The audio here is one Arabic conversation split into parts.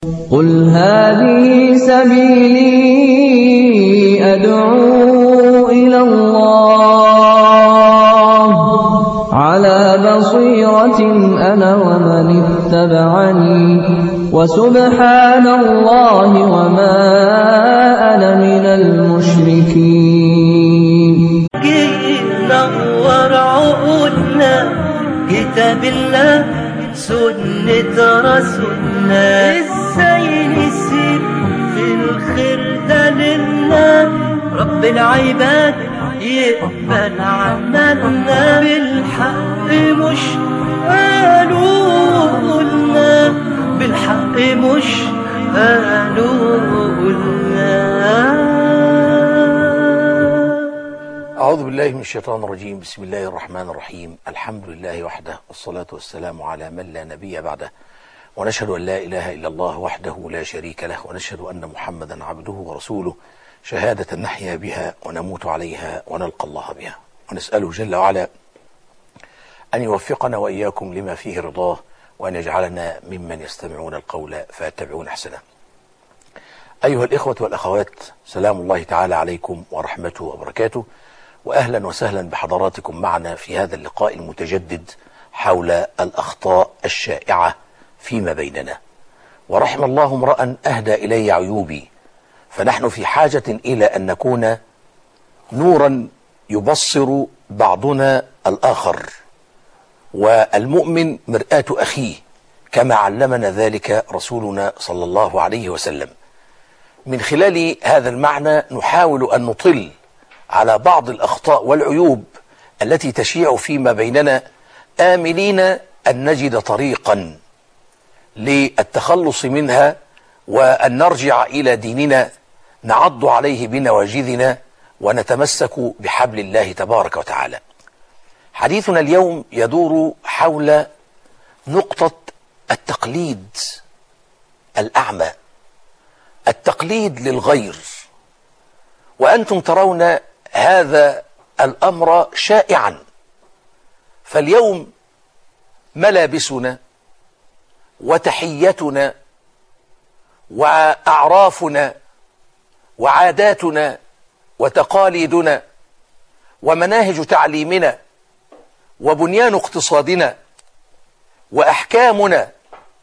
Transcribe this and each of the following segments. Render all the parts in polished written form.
قُلْ هَٰذِهِ سَبِيلِي أَدْعُو إِلَى اللَّهِ ۚ عَلَىٰ بَصِيرَةٍ أَنَا وَمَنِ اتَّبَعَنِي ۖ وَسُبْحَانَ اللَّهِ وَمَا أَنَا مِنَ الْمُشْرِكِينَ. نور عقولنا كتاب الله سنة رسولنا، ازاي نسير في الخير ده لله رب العباد يقبل عملنا، بالحق مش قالوا قلنا، بالحق مش قالوا قلنا. أعوذ بالله من الشيطان الرجيم. بسم الله الرحمن الرحيم. الحمد لله وحده، والصلاة والسلام على من لا نبي بعده، ونشهد أن لا إله إلا الله وحده لا شريك له، ونشهد أن محمدا عبده ورسوله، شهادة نحيا بها ونموت عليها ونلقى الله بها، ونسأله جل وعلا أن يوفقنا وإياكم لما فيه رضاه، وأن يجعلنا ممن يستمعون القول فيتبعون أحسنه. أيها الإخوة والأخوات، سلام الله تعالى عليكم ورحمته وبركاته، وأهلا وسهلا بحضراتكم معنا في هذا اللقاء المتجدد حول الأخطاء الشائعة فيما بيننا. ورحم الله امرأ أهدى إلي عيوبي، فنحن في حاجة إلى أن نكون نورا يبصر بعضنا الآخر، والمؤمن مرآة أخيه كما علمنا ذلك رسولنا صلى الله عليه وسلم. من خلال هذا المعنى نحاول أن نطل على بعض الأخطاء والعيوب التي تشيع فيما بيننا، آملين أن نجد طريقا للتخلص منها، وأن نرجع إلى ديننا نعض عليه بنواجذنا ونتمسك بحبل الله تبارك وتعالى. حديثنا اليوم يدور حول نقطة التقليد الأعمى، التقليد للغير، وأنتم ترون هذا الأمر شائعا. فاليوم ملابسنا وتحيتنا وأعرافنا وعاداتنا وتقاليدنا ومناهج تعليمنا وبنيان اقتصادنا وأحكامنا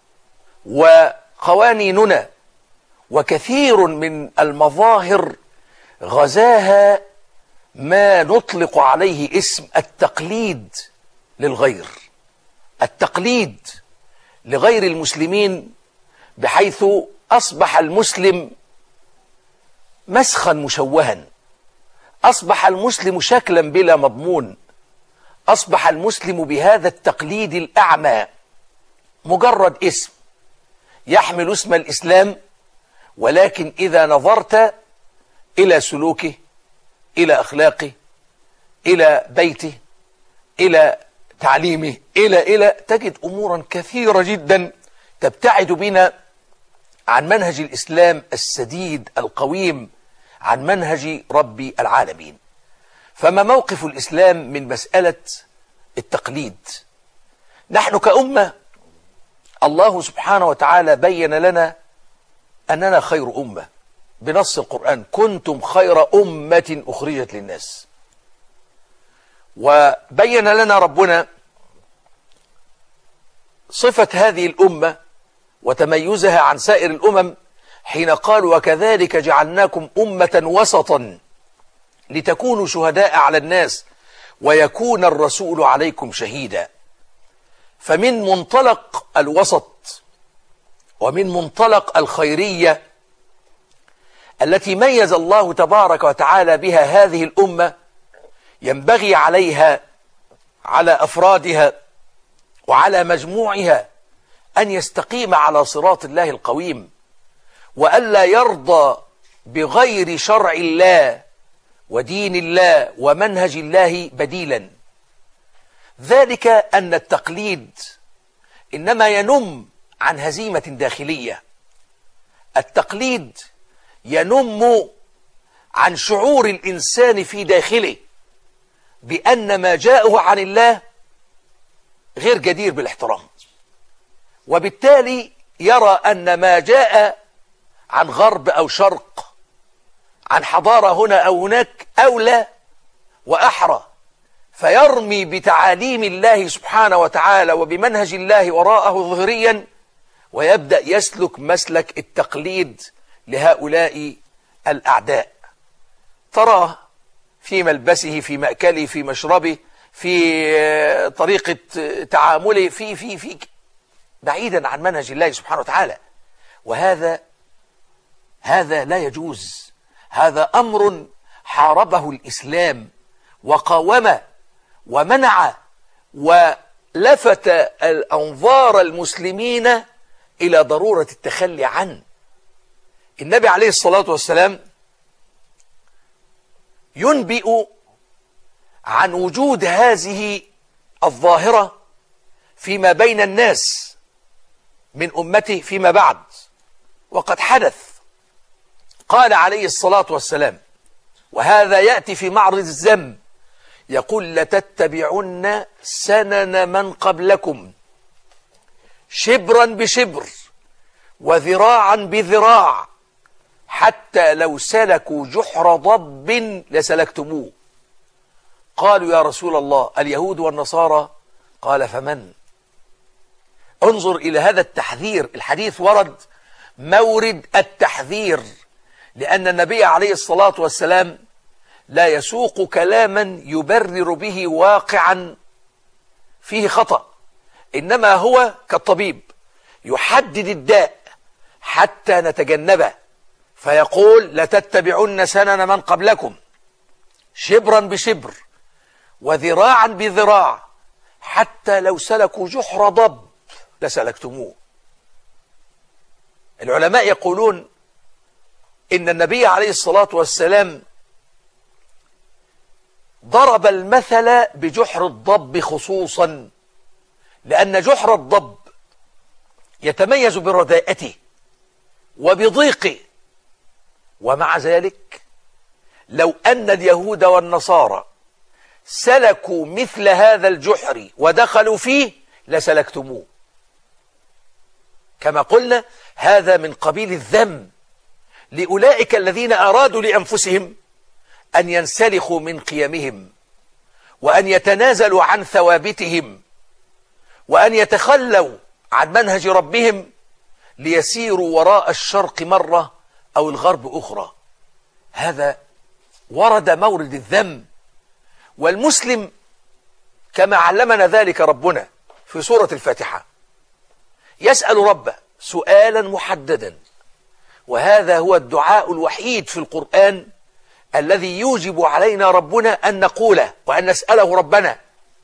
وقوانيننا وكثير من المظاهر غزاها ما نطلق عليه اسم التقليد للغير، التقليد لغير المسلمين، بحيث أصبح المسلم مسخا مشوها، أصبح المسلم شكلا بلا مضمون، أصبح المسلم بهذا التقليد الأعمى مجرد اسم يحمل اسم الإسلام، ولكن إذا نظرت إلى سلوكه، إلى أخلاقه، إلى بيته، إلى تعليمه، إلى تجد أمورا كثيرة جدا تبتعد بنا عن منهج الإسلام السديد القويم، عن منهج رب العالمين. فما موقف الإسلام من مسألة التقليد؟ نحن كأمة الله سبحانه وتعالى بين لنا أننا خير أمة بنص القرآن: كنتم خير أمة أخرجت للناس. وبين لنا ربنا صفة هذه الأمة وتميزها عن سائر الأمم حين قال: وكذلك جعلناكم أمة وسطا لتكونوا شهداء على الناس ويكون الرسول عليكم شهيدا. فمن منطلق الوسط ومن منطلق الخيرية التي ميز الله تبارك وتعالى بها هذه الأمة، ينبغي عليها، على أفرادها وعلى مجموعها، أن يستقيم على صراط الله القويم، وألا يرضى بغير شرع الله ودين الله ومنهج الله بديلا. ذلك أن التقليد إنما ينم عن هزيمة داخلية، التقليد ينم عن شعور الإنسان في داخله بأن ما جاءه عن الله غير جدير بالاحترام، وبالتالي يرى أن ما جاء عن غرب أو شرق، عن حضارة هنا أو هناك، أولى وأحرى، فيرمي بتعاليم الله سبحانه وتعالى وبمنهج الله وراءه ظهريا، ويبدأ يسلك مسلك التقليد لهؤلاء الأعداء. تراه في ملبسه، في مأكله، في مشربه، في طريقة تعامله، في بعيدا عن منهج الله سبحانه وتعالى. وهذا لا يجوز. هذا أمر حاربه الإسلام وقاومه ومنع ولفت الأنظار المسلمين إلى ضرورة التخلي عنه. النبي عليه الصلاة والسلام ينبئ عن وجود هذه الظاهرة فيما بين الناس من أمته فيما بعد، وقد حدث. قال عليه الصلاة والسلام، وهذا يأتي في معرض الذم، يقول: لتتبعن سنن من قبلكم شبرا بشبر وذراعا بذراع حتى لو سلكوا جحر ضب لسلكتموه. قالوا: يا رسول الله، اليهود والنصارى؟ قال: فمن؟ انظر إلى هذا التحذير. الحديث ورد مورد التحذير، لأن النبي عليه الصلاة والسلام لا يسوق كلاما يبرر به واقعا فيه خطأ، إنما هو كالطبيب يحدد الداء حتى نتجنبه، فيقول: لتتبعن سنن من قبلكم شبرا بشبر وذراعا بذراع حتى لو سلكوا جحر ضب لسلكتموه. العلماء يقولون إن النبي عليه الصلاة والسلام ضرب المثل بجحر الضب خصوصا، لأن جحر الضب يتميز برداءته وبضيقه، ومع ذلك لو أن اليهود والنصارى سلكوا مثل هذا الجحر ودخلوا فيه لسلكتموه. كما قلنا، هذا من قبيل الذم لأولئك الذين أرادوا لأنفسهم أن ينسلخوا من قيمهم، وأن يتنازلوا عن ثوابتهم، وأن يتخلوا عن منهج ربهم ليسيروا وراء الشرق مرة أو الغرب أخرى. هذا ورد مورد الذم. والمسلم كما علمنا ذلك ربنا في سورة الفاتحة يسأل ربه سؤالا محددا، وهذا هو الدعاء الوحيد في القرآن الذي يوجب علينا ربنا أن نقوله وأن نسأله ربنا،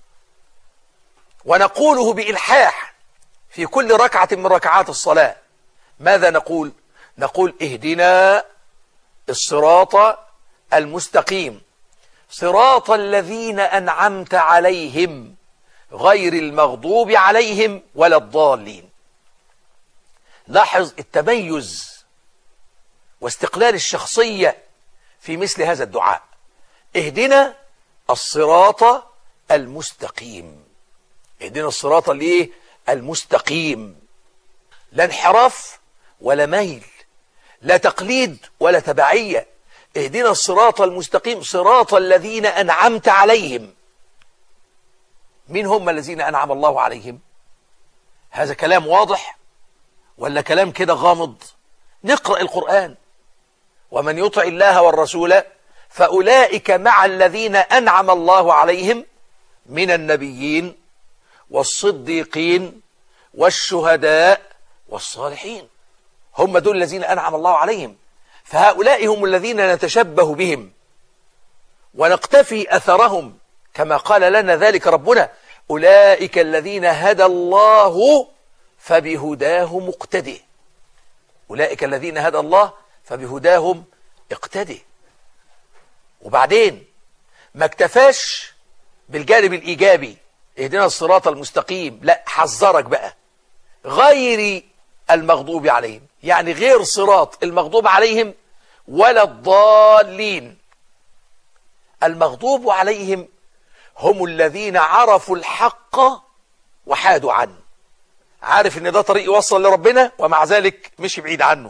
ونقوله بإلحاح في كل ركعة من ركعات الصلاة. ماذا نقول؟ نقول: اهدنا الصراط المستقيم صراط الذين أنعمت عليهم غير المغضوب عليهم ولا الضالين. لاحظ التميز واستقلال الشخصية في مثل هذا الدعاء. اهدنا الصراط المستقيم. اهدنا الصراط المستقيم، لا انحراف ولا ميل، لا تقليد ولا تبعية. اهدنا الصراط المستقيم صراط الذين أنعمت عليهم. من هم الذين أنعم الله عليهم؟ هذا كلام واضح ولا كلام كده غامض؟ نقرأ القرآن: ومن يطع الله والرسول فأولئك مع الذين أنعم الله عليهم من النبيين والصديقين والشهداء والصالحين. هم دول الذين أنعم الله عليهم، فهؤلاء هم الذين نتشبه بهم ونقتفي أثرهم، كما قال لنا ذلك ربنا: أولئك الذين هدى الله فبهداه مقتده. أولئك الذين هدى الله فبهداهم اقتده. وبعدين ما اكتفاش بالجانب الإيجابي اهدنا الصراط المستقيم، لا، حذرك بقى غير المغضوب عليهم، يعني غير صراط المغضوب عليهم ولا الضالين. المغضوب عليهم هم الذين عرفوا الحق وحادوا عنه. عارف ان ده طريق يوصل لربنا، ومع ذلك مشي بعيد عنه.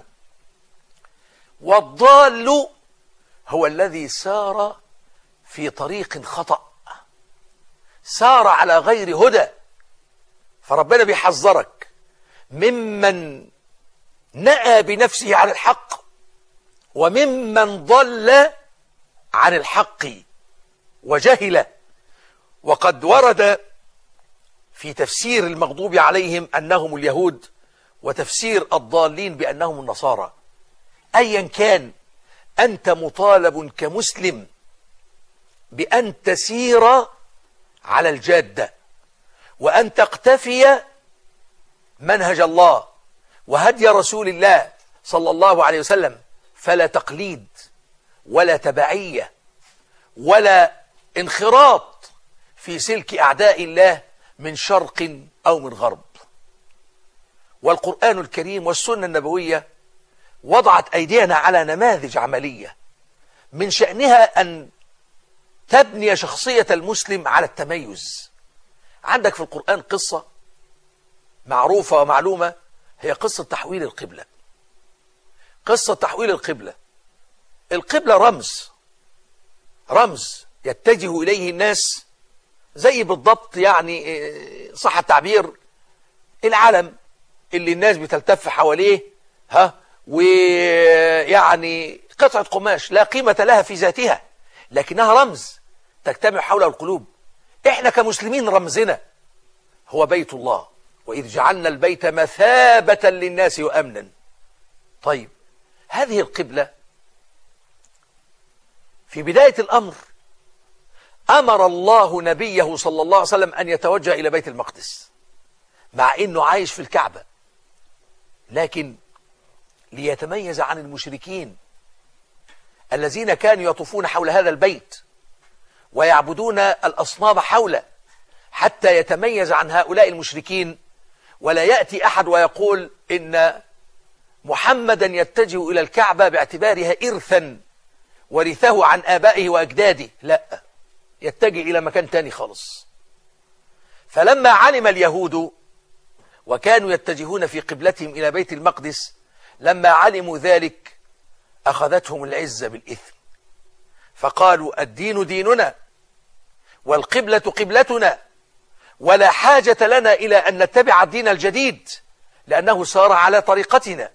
والضال هو الذي سار في طريق خطأ، سار على غير هدى. فربنا بيحذرك ممن نأى بنفسه عن الحق، وممن ضل عن الحق وجهل. وقد ورد في تفسير المغضوب عليهم أنهم اليهود، وتفسير الضالين بأنهم النصارى. أيا كان، أنت مطالب كمسلم بأن تسير على الجادة، وأن تقتفي منهج الله وهدي رسول الله صلى الله عليه وسلم، فلا تقليد ولا تبعية ولا انخراط في سلك أعداء الله من شرق أو من غرب. والقرآن الكريم والسنة النبوية وضعت أيدينا على نماذج عملية من شأنها أن تبني شخصية المسلم على التميز. عندك في القرآن قصة معروفة ومعلومة، هي قصة تحويل القبلة. قصة تحويل القبلة، القبلة رمز يتجه إليه الناس، زي بالضبط يعني صح التعبير العلم اللي الناس بتلتف حواليه، ويعني قطعة قماش لا قيمة لها في ذاتها، لكنها رمز تجتمع حوله القلوب. احنا كمسلمين رمزنا هو بيت الله، وإذ جعلنا البيت مثابة للناس وأمنا. طيب، هذه القبلة في بداية الأمر أمر الله نبيه صلى الله عليه وسلم أن يتوجه إلى بيت المقدس، مع أنه عايش في الكعبة، لكن ليتميز عن المشركين الذين كانوا يطوفون حول هذا البيت ويعبدون الأصنام حوله، حتى يتميز عن هؤلاء المشركين، ولا يأتي أحد ويقول إن محمدا يتجه إلى الكعبة باعتبارها إرثا ورثه عن آبائه وأجداده، لا، يتجه إلى مكان تاني خالص. فلما علم اليهود وكانوا يتجهون في قبلتهم إلى بيت المقدس، لما علموا ذلك أخذتهم العزة بالإثم، فقالوا الدين ديننا والقبلة قبلتنا، ولا حاجة لنا إلى أن نتبع الدين الجديد لأنه سار على طريقتنا.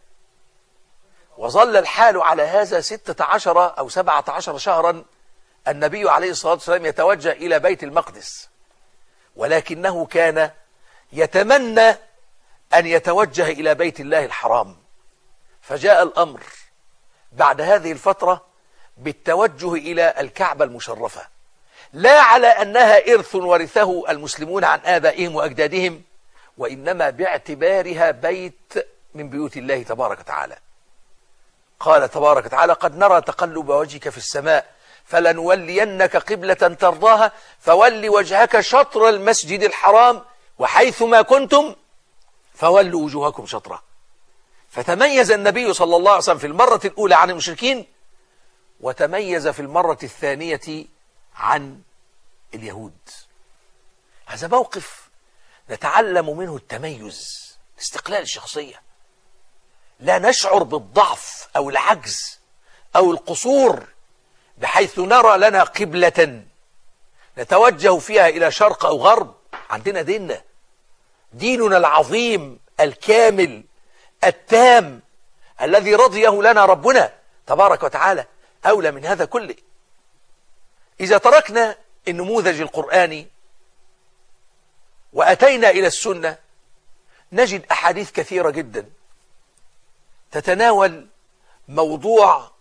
وظل الحال على هذا 16 أو 17 شهرا النبي عليه الصلاة والسلام يتوجه إلى بيت المقدس، ولكنه كان يتمنى أن يتوجه إلى بيت الله الحرام. فجاء الأمر بعد هذه الفترة بالتوجه إلى الكعبة المشرفة، لا على أنها إرث ورثه المسلمون عن آبائهم وأجدادهم، وإنما باعتبارها بيت من بيوت الله تبارك وتعالى. قال تبارك وتعالى: قد نرى تقلب وجهك في السماء فلنولينك قبلة ترضاها فول وجهك شطر المسجد الحرام وحيث ما كنتم فولوا وجوهكم شطره. فتميز النبي صلى الله عليه وسلم في المرة الأولى عن المشركين، وتميز في المرة الثانية عن اليهود. هذا موقف نتعلم منه التميز، استقلال الشخصية، لا نشعر بالضعف أو العجز أو القصور بحيث نرى لنا قبلة نتوجه فيها إلى شرق أو غرب. عندنا ديننا العظيم الكامل التام الذي رضيه لنا ربنا تبارك وتعالى أولى من هذا كله. إذا تركنا النموذج القرآني وأتينا إلى السنة نجد أحاديث كثيرة جدا تتناول موضوع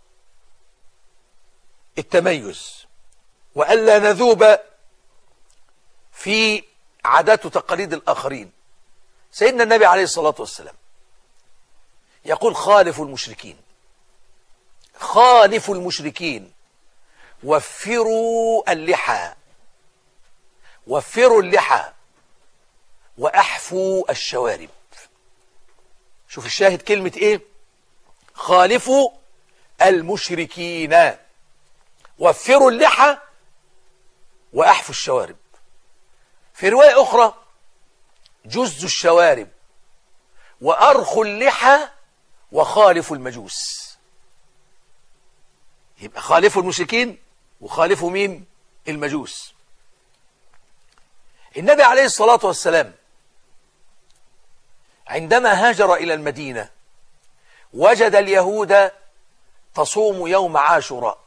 التميز، وألا نذوب في عادات وتقاليد الآخرين. سيدنا النبي عليه الصلاة والسلام يقول: خالفوا المشركين وفروا اللحى وأحفوا الشوارب. شوف الشاهد كلمة إيه؟ خالفوا المشركين وفروا اللحى وأحفوا الشوارب. في رواية أخرى: جزوا الشوارب وأرخوا اللحى وخالفوا المجوس. يبقى خالفوا المشركين وخالفوا مين؟ المجوس. النبي عليه الصلاة والسلام عندما هاجر إلى المدينة وجد اليهود تصوم يوم عاشوراء،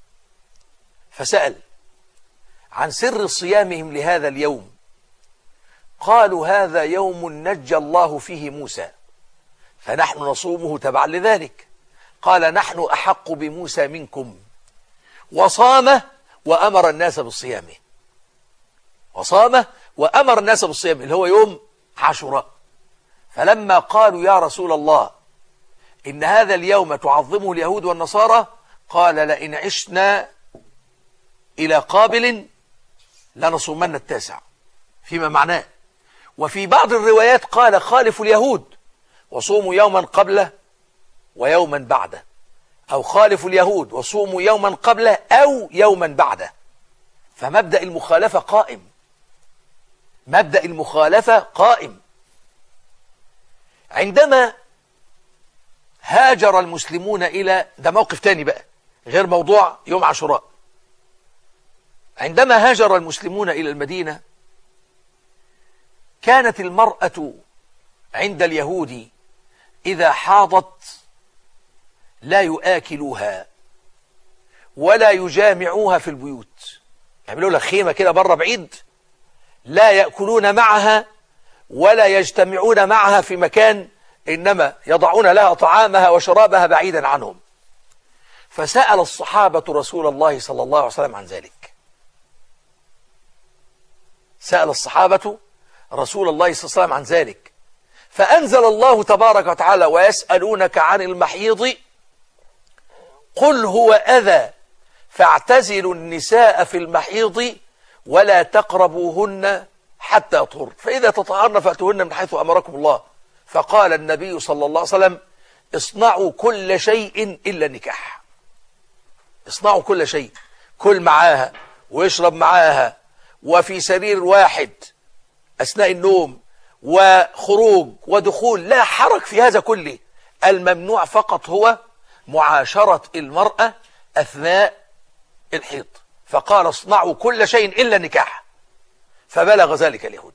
فسأل عن سر صيامهم لهذا اليوم. قالوا هذا يوم نجى الله فيه موسى فنحن نصومه تبعا لذلك. قال نحن أحق بموسى منكم، وصامه وأمر الناس بالصيامه. وصامه وأمر الناس بالصيام اللي هو يوم عاشوراء. فلما قالوا يا رسول الله إن هذا اليوم تعظمه اليهود والنصارى، قال لئن عشنا إلى قابل لنصومن التاسع، فيما معناه. وفي بعض الروايات قال خالفوا اليهود وصوموا يوما قبله ويوما بعده، أو خالفوا اليهود وصوموا يوما قبله أو يوما بعده. فمبدأ المخالفة قائم، مبدأ المخالفة قائم. عندما هاجر المسلمون إلى، ده موقف تاني بقى غير موضوع يوم عاشوراء. عندما هاجر المسلمون إلى المدينة كانت المرأة عند اليهود إذا حاضت لا يآكلوها ولا يجامعوها في البيوت، يعملوا لها خيمة كده بره بعيد، لا يأكلون معها ولا يجتمعون معها في مكان، إنما يضعون لها طعامها وشرابها بعيدا عنهم. فسأل الصحابة رسول الله صلى الله عليه وسلم عن ذلك. سأل الصحابة رسول الله صلى الله عليه وسلم عن ذلك، فأنزل الله تبارك وتعالى ويسألونك عن المحيض قل هو أذى فاعتزلوا النساء في المحيض ولا تقربوهن حتى يطهرن فإذا تطهرن فأتوهن من حيث أمركم الله. فقال النبي صلى الله عليه وسلم اصنعوا كل شيء إلا النكاح. اصنعوا كل شيء، كل معاها ويشرب معاها وفي سرير واحد أثناء النوم وخروج ودخول، لا حرج في هذا كله. الممنوع فقط هو معاشرة المرأة أثناء الحيض. فقال اصنعوا كل شيء إلا النكاح. فبلغ ذلك اليهود،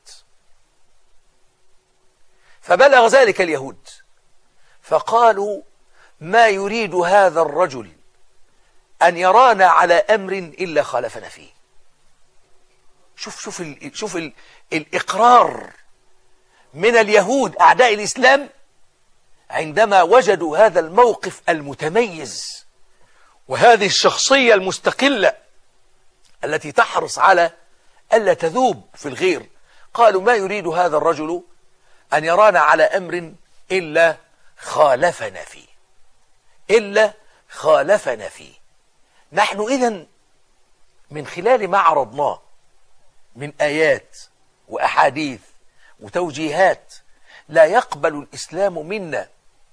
فبلغ ذلك اليهود فقالوا ما يريد هذا الرجل أن يرانا على أمر إلا خالفنا فيه. شوف الإقرار من اليهود أعداء الإسلام عندما وجدوا هذا الموقف المتميز وهذه الشخصية المستقلة التي تحرص على ألا تذوب في الغير. قالوا ما يريد هذا الرجل أن يرانا على أمر إلا خالفنا فيه، إلا خالفنا فيه. نحن إذن من خلال ما عرضناه من آيات وأحاديث وتوجيهات لا يقبل الإسلام منا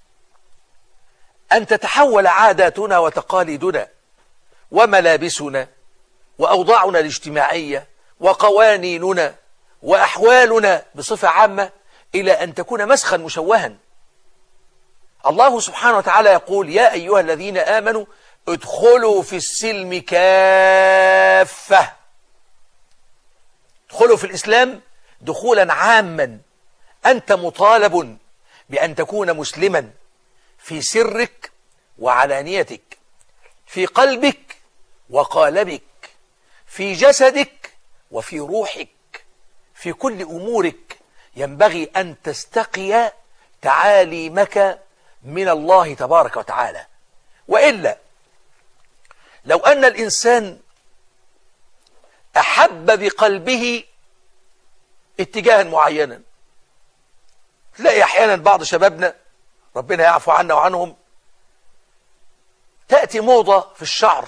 أن تتحول عاداتنا وتقاليدنا وملابسنا وأوضاعنا الاجتماعية وقوانيننا وأحوالنا بصفة عامة إلى أن تكون مسخا مشوها. الله سبحانه وتعالى يقول يا أيها الذين آمنوا ادخلوا في السلم كافة. ادخلوا في الإسلام دخولا عاما. أنت مطالب بأن تكون مسلما في سرك وعلانيتك، في قلبك وقالبك، في جسدك وفي روحك، في كل أمورك ينبغي أن تستقي تعاليمك من الله تبارك وتعالى. وإلا لو أن الإنسان أحب بقلبه اتجاها معينا، تلاقي أحيانا بعض شبابنا ربنا يعفو عنا وعنهم تأتي موضة في الشعر،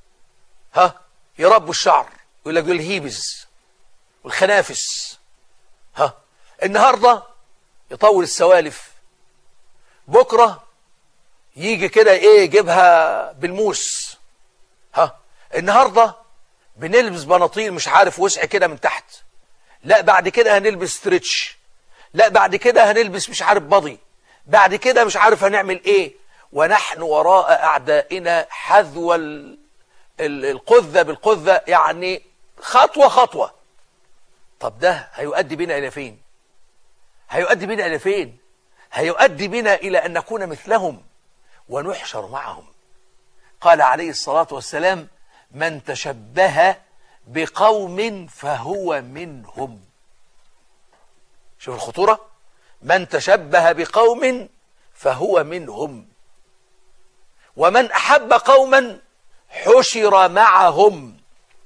يربوا الشعر، يقول لك الهيبز والخنافس، النهاردة يطول السوالف، بكرة يجي كده يجيبها بالموس، النهاردة بنلبس بناطيل مش عارف وسع كده من تحت، لا بعد كده هنلبس ستريتش، لا بعد كده هنلبس مش عارف بضي، بعد كده مش عارف هنعمل ايه، ونحن وراء اعدائنا حذو القذة بالقذة، يعني خطوة خطوة. طب ده هيؤدي بنا الى فين؟ هيؤدي بنا الى فين؟ هيؤدي بنا الى ان نكون مثلهم ونحشر معهم. قال عليه الصلاة والسلام: من تشبه بقوم فهو منهم. شوف الخطورة، من تشبه بقوم فهو منهم، ومن أحب قوما حشر معهم.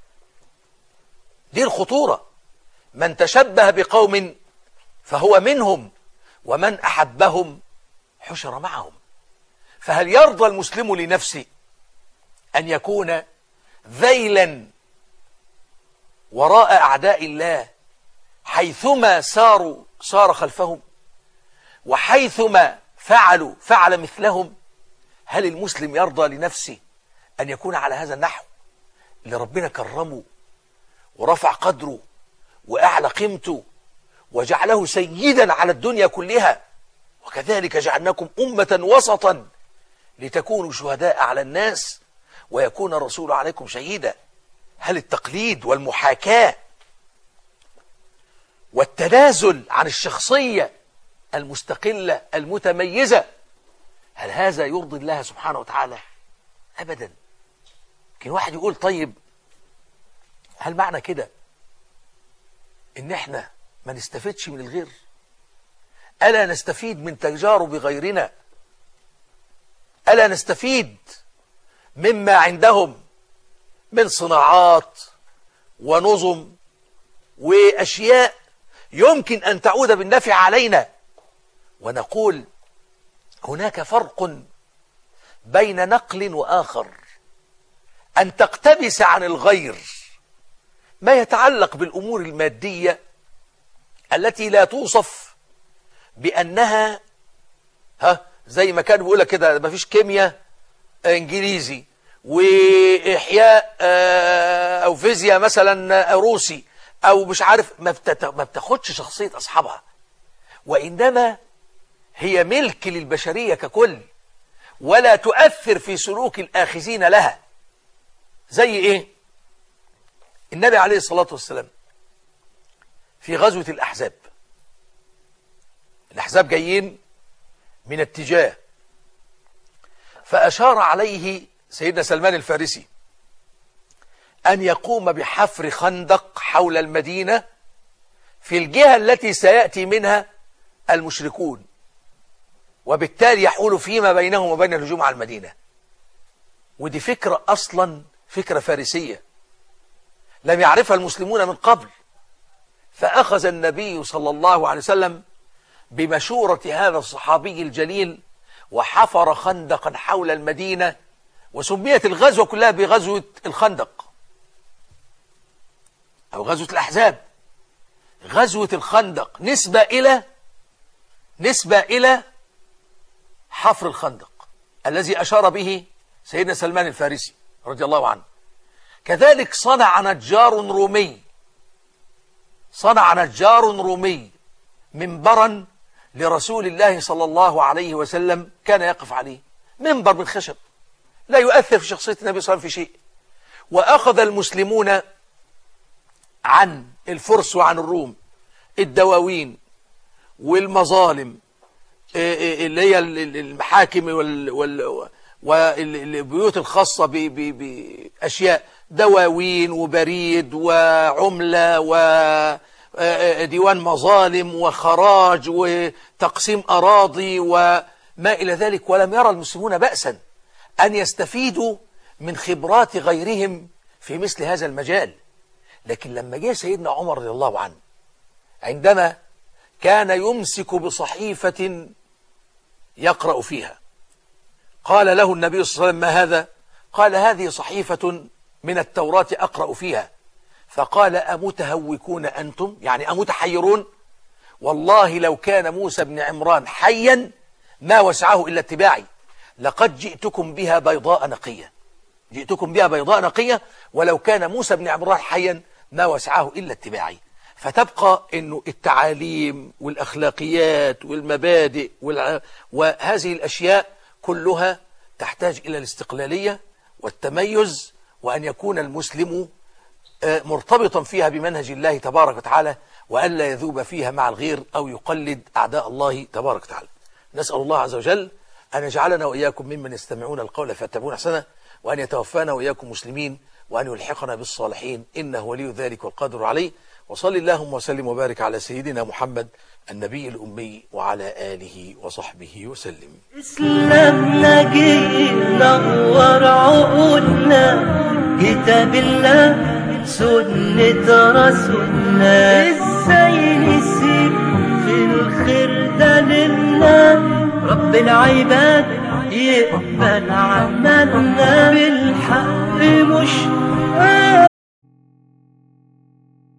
دي الخطورة، من تشبه بقوم فهو منهم، ومن أحبهم حشر معهم. فهل يرضى المسلم لنفسه أن يكون ذيلا وراء أعداء الله حيثما صار خلفهم، وحيثما فعل مثلهم؟ هل المسلم يرضى لنفسه أن يكون على هذا النحو اللي ربنا كرمه ورفع قدره وأعلى قيمته وجعله سيدا على الدنيا كلها؟ وكذلك جعلناكم أمة وسطا لتكونوا شهداء على الناس ويكون الرسول عليكم شهيدا. هل التقليد والمحاكاة والتنازل عن الشخصية المستقلة المتميزة، هل هذا يرضي الله سبحانه وتعالى؟ أبدا. لكن واحد يقول طيب هل معنى كده إن احنا ما نستفيدش من الغير؟ ألا نستفيد من تجارب غيرنا؟ ألا نستفيد مما عندهم من صناعات ونظم وأشياء يمكن أن تعود بالنفع علينا؟ ونقول هناك فرق بين نقل وآخر، أن تقتبس عن الغير ما يتعلق بالأمور المادية التي لا توصف بأنها زي ما كان بيقولها كده، ما فيش كيمياء إنجليزي وإحياء أو فيزياء مثلا روسي أو مش عارف، ما بتاخدش شخصية أصحابها، وإنما هي ملك للبشرية ككل ولا تؤثر في سلوك الآخذين لها. زي إيه؟ النبي عليه الصلاة والسلام في غزوة الأحزاب جايين من اتجاه، فأشار عليه سيدنا سلمان الفارسي أن يقوم بحفر خندق حول المدينة في الجهة التي سيأتي منها المشركون، وبالتالي يحول فيما بينهم وبين الهجوم على المدينة. ودي فكرة أصلا فكرة فارسية لم يعرفها المسلمون من قبل. فأخذ النبي صلى الله عليه وسلم بمشورة هذا الصحابي الجليل وحفر خندقا حول المدينة، وسميت الغزوة كلها بغزوة الخندق أو غزوة الأحزاب. غزوة الخندق نسبة إلى حفر الخندق الذي أشار به سيدنا سلمان الفارسي رضي الله عنه. كذلك صنع نجار رومي منبرا لرسول الله صلى الله عليه وسلم كان يقف عليه، منبر من خشب لا يؤثر في شخصية النبي صلى الله عليه وسلم في شيء. وأخذ المسلمون عن الفرس وعن الروم الدواوين والمظالم اللي هي المحاكم والبيوت الخاصة بأشياء دواوين وبريد وعملة وديوان مظالم وخراج وتقسيم أراضي وما إلى ذلك. ولم يرى المسلمون بأسا أن يستفيدوا من خبرات غيرهم في مثل هذا المجال. لكن لما جاء سيدنا عمر رضي الله عنه عندما كان يمسك بصحيفة يقرأ فيها، قال له النبي صلى الله عليه وسلم: ما هذا؟ قال: هذه صحيفة من التوراة أقرأ فيها. فقال: أمتهوكون أنتم؟ يعني أمتحيرون؟ والله لو كان موسى بن عمران حيا ما وسعه إلا اتباعي، لقد جئتكم بها بيضاء نقية، ولو كان موسى بن عمران حيا ما وسعه إلا اتباعي. فتبقى انه التعاليم والاخلاقيات والمبادئ وهذه الاشياء كلها تحتاج الى الاستقلالية والتميز، وان يكون المسلم مرتبطا فيها بمنهج الله تبارك وتعالى، وألا يذوب فيها مع الغير أو يقلد أعداء الله تبارك وتعالى. نسأل الله عز وجل أن يجعلنا وإياكم ممن يستمعون القول فيتبعون أحسنه، وأن يتوفانا وإياكم مسلمين، وأن يلحقنا بالصالحين، إنه ولي ذلك والقادر عليه. وصل اللهم وسلم وبارك على سيدنا محمد النبي الأمي وعلى آله وصحبه وسلم. إسلامنا جه نور عقولنا، كتاب الله سنة رسولنا، ازاي نسيب في الخير ده لله، رب العباد يقبل عملنا بالحق مش